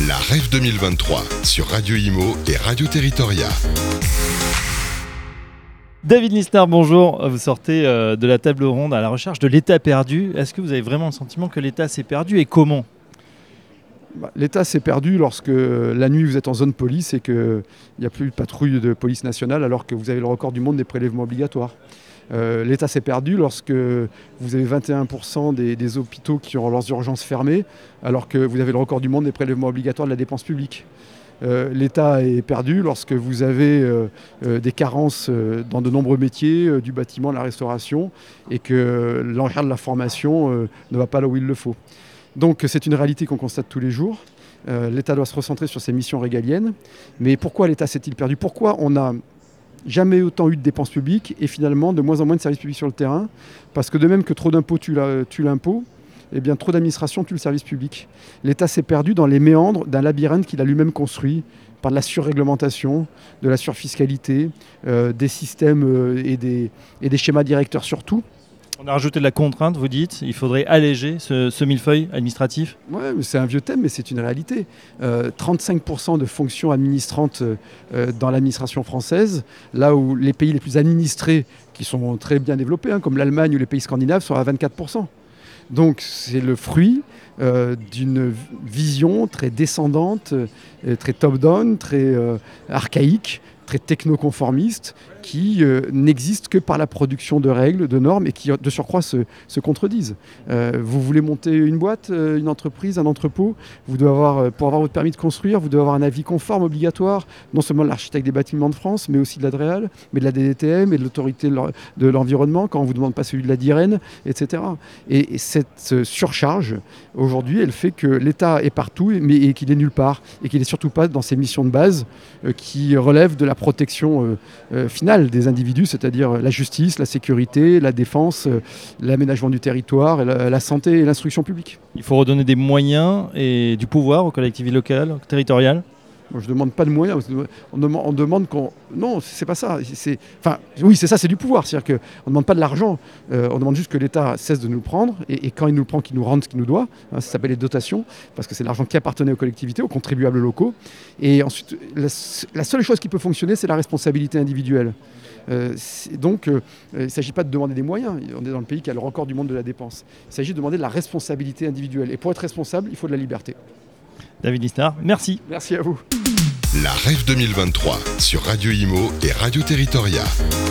La Rêve 2023 sur Radio Imo et Radio Territoria. David Lisnard, bonjour. Vous sortez de la table ronde à la recherche de l'État perdu. Est-ce que vous avez vraiment le sentiment que l'État s'est perdu et comment ? L'État s'est perdu lorsque la nuit vous êtes en zone police et qu'il n'y a plus de patrouille de police nationale alors que vous avez le record du monde des prélèvements obligatoires. L'État s'est perdu lorsque vous avez 21% des hôpitaux qui ont leurs urgences fermées alors que vous avez le record du monde des prélèvements obligatoires de la dépense publique. L'État est perdu lorsque vous avez des carences dans de nombreux métiers, du bâtiment, de la restauration, et que l'enchère de la formation ne va pas là où il le faut. Donc c'est une réalité qu'on constate tous les jours. L'État doit se recentrer sur ses missions régaliennes. Mais pourquoi l'État s'est-il perdu ? Pourquoi on n'a jamais autant eu de dépenses publiques et finalement de moins en moins de services publics sur le terrain ? Parce que de même que trop d'impôts tue l'impôt, eh bien, trop d'administration tue le service public. L'État s'est perdu dans les méandres d'un labyrinthe qu'il a lui-même construit par de la surréglementation, de la surfiscalité, des systèmes et des schémas directeurs surtout. On a rajouté de la contrainte, vous dites. Il faudrait alléger ce millefeuille administratif. Oui, c'est un vieux thème, mais c'est une réalité. 35% de fonctions administrantes dans l'administration française, là où les pays les plus administrés, qui sont très bien développés, comme l'Allemagne ou les pays scandinaves, sont à 24%. Donc c'est le fruit d'une vision très descendante, très top-down, très archaïque, très technoconformiste, qui n'existe que par la production de règles, de normes, et qui de surcroît se contredisent. Vous voulez monter une boîte, une entreprise, un entrepôt, vous devez avoir, pour avoir votre permis de construire, vous devez avoir un avis conforme obligatoire, non seulement de l'architecte des bâtiments de France, mais aussi de l'ADREAL, mais de la DDTM et de l'autorité de l'environnement, quand on ne vous demande pas celui de la DIREN, etc. Et cette surcharge, aujourd'hui, elle fait que l'État est partout, et qu'il est nulle part, et qu'il n'est surtout pas dans ses missions de base, qui relèvent de la protection finale des individus, c'est-à-dire la justice, la sécurité, la défense, l'aménagement du territoire, la santé et l'instruction publique. Il faut redonner des moyens et du pouvoir aux collectivités locales, territoriales. Moi, je ne demande pas de moyens. On demande qu'on... Non, c'est pas ça. Oui, c'est ça, c'est du pouvoir. C'est-à-dire qu'on ne demande pas de l'argent. On demande juste que l'État cesse de nous le prendre. Et quand il nous le prend, qu'il nous rende ce qu'il nous doit. Ça s'appelle les dotations. Parce que c'est l'argent qui appartenait aux collectivités, aux contribuables locaux. Et ensuite, la seule chose qui peut fonctionner, c'est la responsabilité individuelle. Donc, il ne s'agit pas de demander des moyens. On est dans le pays qui a le record du monde de la dépense. Il s'agit de demander de la responsabilité individuelle. Et pour être responsable, il faut de la liberté. David Lisnard, merci. Merci à vous. La Rêve 2023 sur Radio Imo et Radio Territoria.